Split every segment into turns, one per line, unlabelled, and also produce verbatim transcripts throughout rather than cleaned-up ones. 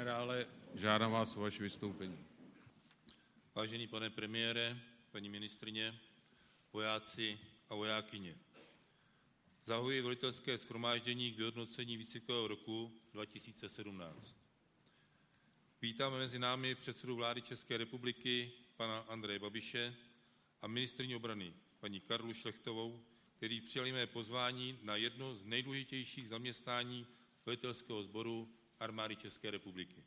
generále, žádám vás o vaše vystoupení.
Vážený pane premiére, paní ministryně, vojáci a vojákyně. Zahajuji velitelské shromáždění k vyhodnocení výcvikového roku dva tisíce sedmnáct. Vítáme mezi námi předsedu vlády České republiky, pana Andreje Babiše, a ministryni obrany, paní Karlu Šlechtovou, kteří přijali mé pozvání na jedno z nejdůležitějších zaměstnání velitelského sboru Armády České republiky.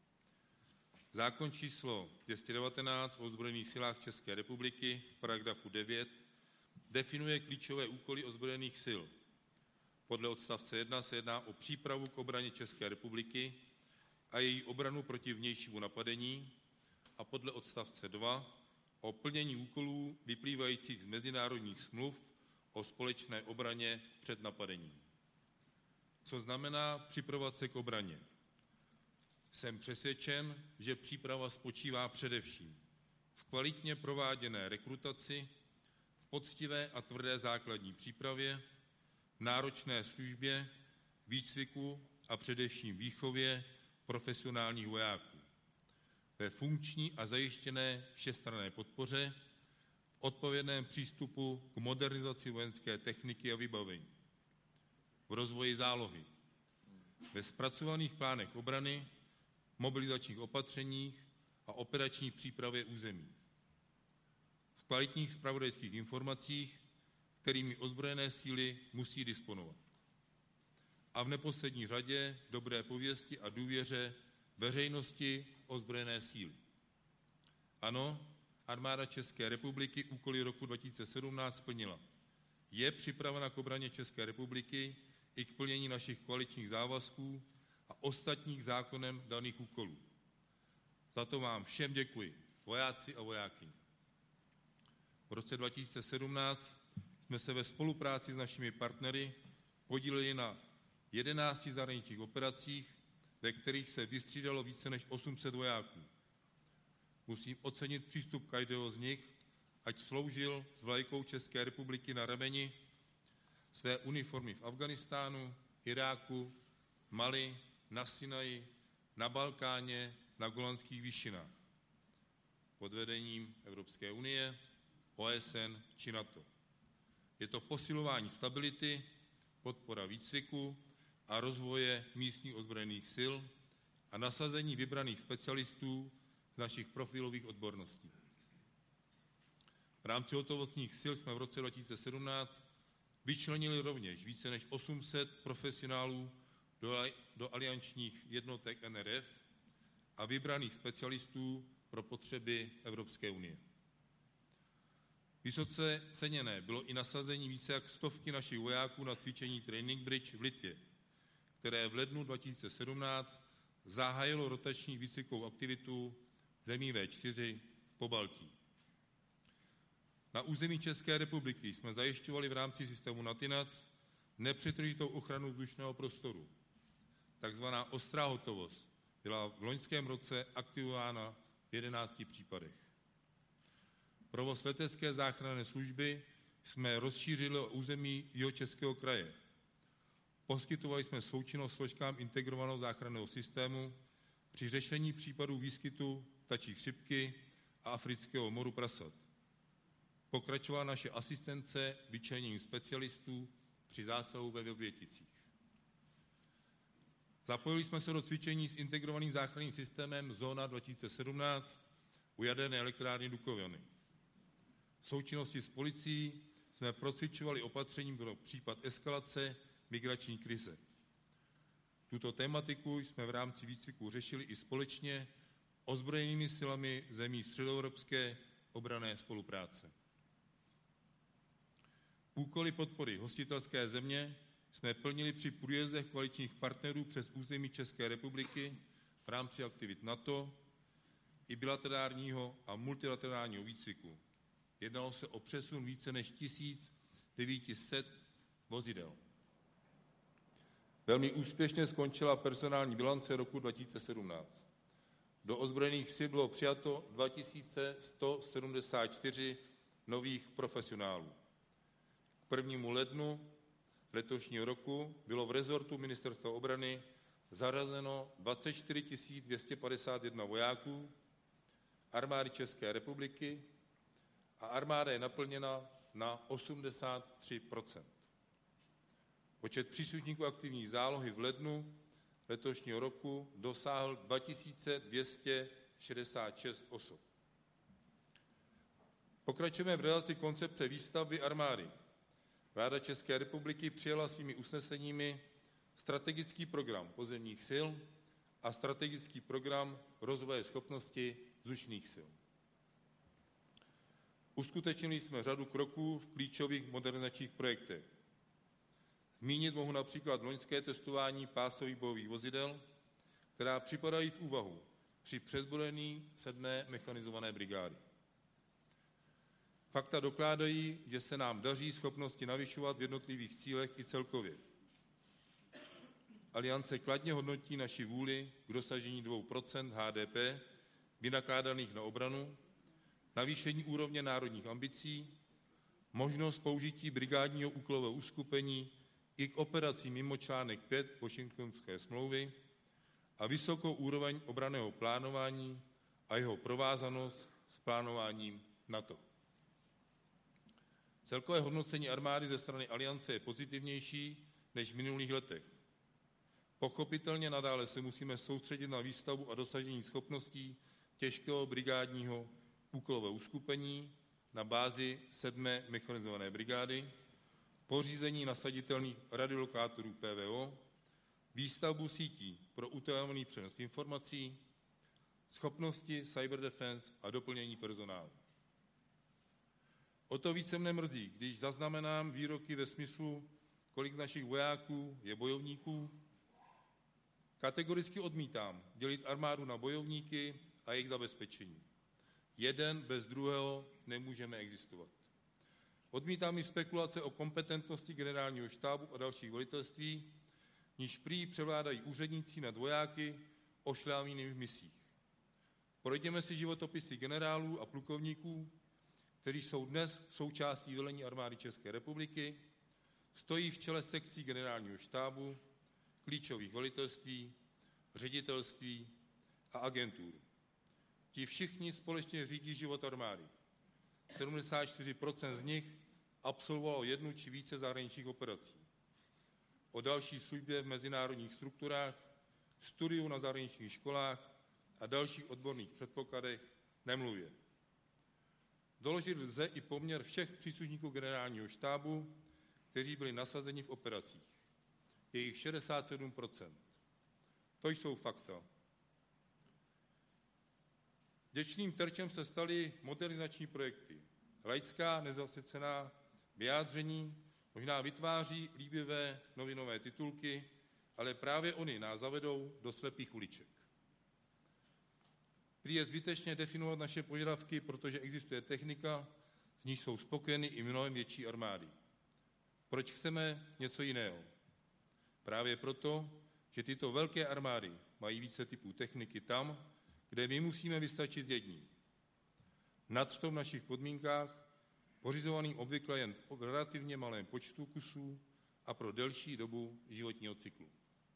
Zákon číslo dvě stě devatenáct o ozbrojených silách České republiky v paragrafu devět definuje klíčové úkoly ozbrojených sil. Podle odstavce jedna se jedná o přípravu k obraně České republiky a její obranu proti vnějšímu napadení a podle odstavce dva o plnění úkolů vyplývajících z mezinárodních smluv o společné obraně před napadením. Co znamená připravovat se k obraně? Jsem přesvědčen, že příprava spočívá především v kvalitně prováděné rekrutaci, v poctivé a tvrdé základní přípravě, náročné službě, výcviku a především výchově profesionálních vojáků, ve funkční a zajištěné všestranné podpoře, v odpovědném přístupu k modernizaci vojenské techniky a vybavení, v rozvoji zálohy, ve zpracovaných plánech obrany, mobilizačních opatřeních a operační přípravě území, v kvalitních zpravodajských informacích, kterými ozbrojené síly musí disponovat, a v neposlední řadě v dobré pověsti a důvěře veřejnosti ozbrojené síly. Ano, Armáda České republiky úkoly roku dva tisíce sedmnáct splnila. Je připravena k obraně České republiky i k plnění našich koaličních závazků a ostatních zákonem daných úkolů. Za to vám všem děkuji, vojáci a vojákyně. V roce dva tisíce sedmnáct jsme se ve spolupráci s našimi partnery podíleli na jedenácti zahraničních operacích, ve kterých se vystřídalo více než osm set vojáků. Musím ocenit přístup každého z nich, ať sloužil s vlajkou České republiky na rameni své uniformy v Afghánistánu, Iráku, Mali, na Sinaji, na Balkáně, na Golanských výšinách pod vedením Evropské unie, O S N či NATO. Je to posilování stability, podpora výcviku a rozvoje místních ozbrojených sil a nasazení vybraných specialistů z našich profilových odborností. V rámci hotovostních sil jsme v roce dva tisíce sedmnáct vyčlenili rovněž více než osm set profesionálů do, do aliančních jednotek N R F a vybraných specialistů pro potřeby Evropské unie. Vysoce ceněné bylo i nasazení více jak stovky našich vojáků na cvičení Training Bridge v Litvě, které v lednu dva tisíce sedmnáct zahájilo rotační výcvikovou aktivitu zemí V čtyři v Pobaltí. Na území České republiky jsme zajišťovali v rámci systému NATINAC nepřetržitou ochranu vzdušného prostoru. Takzvaná ostrá hotovost byla v loňském roce aktivována v jedenácti případech. Provoz letecké záchranné služby jsme rozšířili o území Jihočeského kraje. Poskytovali jsme součinnost složkám integrovaného záchranného systému při řešení případů výskytu ptačí chřipky a afrického moru prasat. Pokračovala naše asistence vyčleněním specialistů při zásahu ve Vrběticích. Zapojili jsme se do cvičení s integrovaným záchranným systémem Zóna dva tisíce sedmnáct u jaderné elektrárny Dukovany. V součinnosti s policií jsme procvičovali opatřením pro případ eskalace migrační krize. Tuto tématiku jsme v rámci výcviku řešili i společně ozbrojenými silami zemí středoevropské obranné spolupráce. Úkoly podpory hostitelské země jsme plnili při průjezdech koaličních partnerů přes území České republiky v rámci aktivit NATO i bilaterálního a multilaterálního výcviku. Jednalo se o přesun více než tisíc devět set vozidel. Velmi úspěšně skončila personální bilance roku dva tisíce sedmnáct. Do ozbrojených sil bylo přijato dva tisíce sto sedmdesát čtyři nových profesionálů. K prvnímu lednu letošního roku bylo v rezortu Ministerstva obrany zařazeno dvacet čtyři tisíc dvě stě padesát jedna vojáků Armády České republiky a armáda je naplněna na osmdesát tři procent. Počet příslušníků aktivní zálohy v lednu letošního roku dosáhl dva tisíce dvě stě šedesát šest osob. Pokračujeme v realizaci koncepce výstavby armády. Vláda České republiky přijala svými usneseními strategický program pozemních sil a strategický program rozvoje schopnosti vzdušných sil. Uskutečnili jsme řadu kroků v klíčových modernizačních projektech. Zmínit mohu například loňské testování pásových bojových vozidel, která připadají v úvahu při přezbrojení sedmé mechanizované brigády. Fakta dokládají, že se nám daří schopnosti navyšovat v jednotlivých cílech i celkově. Aliance kladně hodnotí naši vůli k dosažení dvou procent H D P vynakládaných na obranu, navýšení úrovně národních ambicí, možnost použití brigádního úkolového uskupení i k operacím mimo článek pět Washingtonské smlouvy a vysokou úroveň obranného plánování a jeho provázanost s plánováním NATO. Celkové hodnocení armády ze strany Aliance je pozitivnější než v minulých letech. Pochopitelně nadále se musíme soustředit na výstavbu a dosažení schopností těžkého brigádního úkolového uskupení na bázi sedmé mechanizované brigády, pořízení nasaditelných radiolokátorů P V O, výstavbu sítí pro utajovaný přenos informací, schopnosti cyber defense a doplnění personálu. O to více mne mrzí, když zaznamenám výroky ve smyslu, kolik našich vojáků je bojovníků. Kategoricky odmítám dělit armádu na bojovníky a jejich zabezpečení. Jeden bez druhého nemůžeme existovat. Odmítám i spekulace o kompetentnosti generálního štábu a dalších velitelství, níž prý převládají úředníci nad vojáky ošlávěnými v misích. Projděme si životopisy generálů a plukovníků, kteří jsou dnes součástí velení armády České republiky, stojí v čele sekcí generálního štábu, klíčových velitelství, ředitelství a agentur. Ti všichni společně řídí život armády. sedmdesát čtyři procent z nich absolvovalo jednu či více zahraničních operací. O další službě v mezinárodních strukturách, studiu na zahraničních školách a dalších odborných předpokladech nemluvě. Doložit lze i poměr všech příslušníků generálního štábu, kteří byli nasazeni v operacích. Je jich šedesát sedm procent. To jsou fakta. Vděčným terčem se staly modernizační projekty. Laická, nezasvěcená vyjádření možná vytváří líbivé novinové titulky, ale právě oni nás zavedou do slepých uliček. Prý je zbytečně definovat naše požadavky, protože existuje technika, z níž jsou spokojeny i mnohem větší armády. Proč chceme něco jiného? Právě proto, že tyto velké armády mají více typů techniky tam, kde my musíme vystačit s jedním. Nadto v našich podmínkách, pořizovaným obvykle jen v relativně malém počtu kusů a pro delší dobu životního cyklu.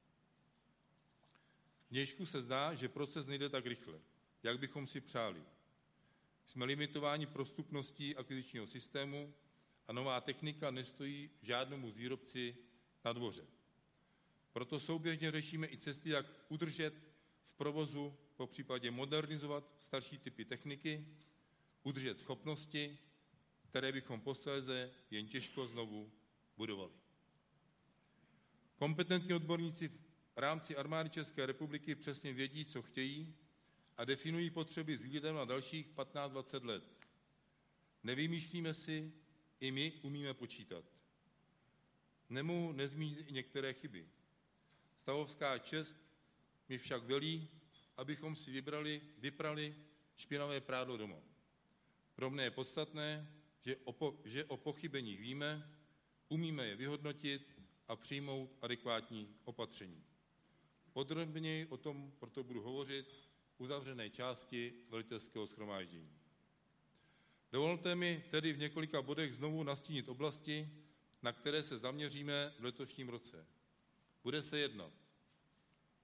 Vnějšku se zdá, že proces nejde tak rychle, jak bychom si přáli. Jsme limitováni prostupností akvizičního systému a nová technika nestojí žádnému z výrobci na dvoře. Proto souběžně řešíme i cesty, jak udržet v provozu, popřípadě modernizovat starší typy techniky, udržet schopnosti, které bychom posléze jen těžko znovu budovali. Kompetentní odborníci v rámci armády České republiky přesně vědí, co chtějí a definují potřeby s výhledem na dalších patnáct dvacet let. Nevymýšlíme si, i my umíme počítat. Nemohu nezmínit i některé chyby. Stavovská čest mi však velí, abychom si vybrali, vyprali špinavé prádlo doma. Pro mne je podstatné, že o, po, že o pochybeních víme, umíme je vyhodnotit a přijmout adekvátní opatření. Podrobněji o tom proto budu hovořit v uzavřené části velitelského shromáždění. Dovolte mi tedy v několika bodech znovu nastínit oblasti, na které se zaměříme v letošním roce. Bude se jednat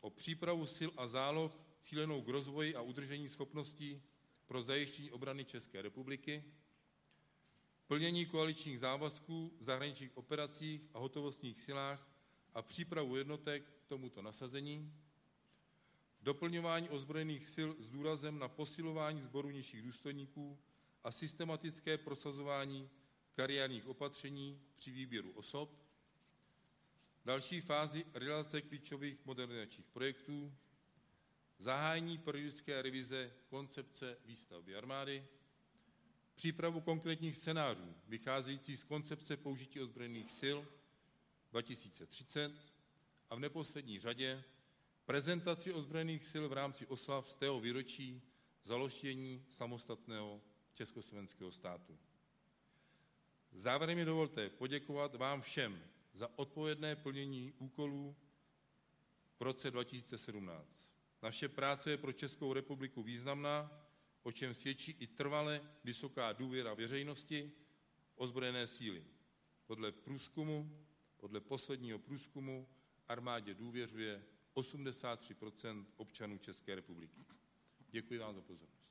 o přípravu sil a záloh cílenou k rozvoji a udržení schopností pro zajištění obrany České republiky, plnění koaličních závazků v zahraničních operacích a hotovostních silách a přípravu jednotek k tomuto nasazení, doplňování ozbrojených sil s důrazem na posilování sboru nižších důstojníků a systematické prosazování kariérních opatření při výběru osob, další fázi realizace klíčových modernizačních projektů, zahájení periodické revize koncepce výstavby armády, přípravu konkrétních scénářů vycházejících z koncepce použití ozbrojených sil dva tisíce třicet a v neposlední řadě prezentaci ozbrojených sil v rámci oslav stého výročí založení samostatného československého státu. Závěrem mi dovolte poděkovat vám všem za odpovědné plnění úkolů v roce dva tisíce sedmnáct. Naše práce je pro Českou republiku významná, o čem svědčí i trvale vysoká důvěra veřejnosti v ozbrojené síly. Podle průzkumu, podle posledního průzkumu armádě důvěřuje osmdesát tři procent občanů České republiky. Děkuji vám za pozornost.